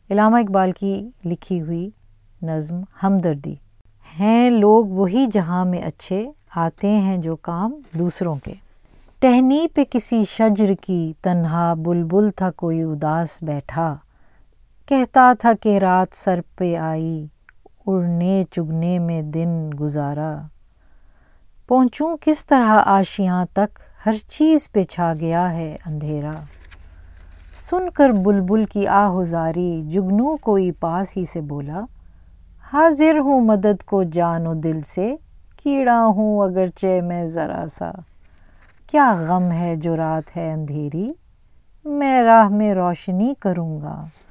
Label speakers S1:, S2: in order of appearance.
S1: इलामा इकबाल की लिखी हुई नज़्म हमदर्दी। हैं लोग वही जहाँ में अच्छे, आते हैं जो काम दूसरों के। टहनी पे किसी शजर की तन्हा बुलबुल था कोई उदास बैठा, कहता था कि रात सर पे आई, उड़ने चुगने में दिन गुजारा। पहुँचूं किस तरह आशियाँ तक, हर चीज़ पे छा गया है अंधेरा। सुनकर बुलबुल की आहुजारी, जुगनू कोई पास ही से बोला, हाजिर हूँ मदद को जानो दिल से, कीड़ा हूँ अगरचे मैं ज़रा सा। क्या गम है जो रात है अंधेरी, मैं राह में रोशनी करूँगा।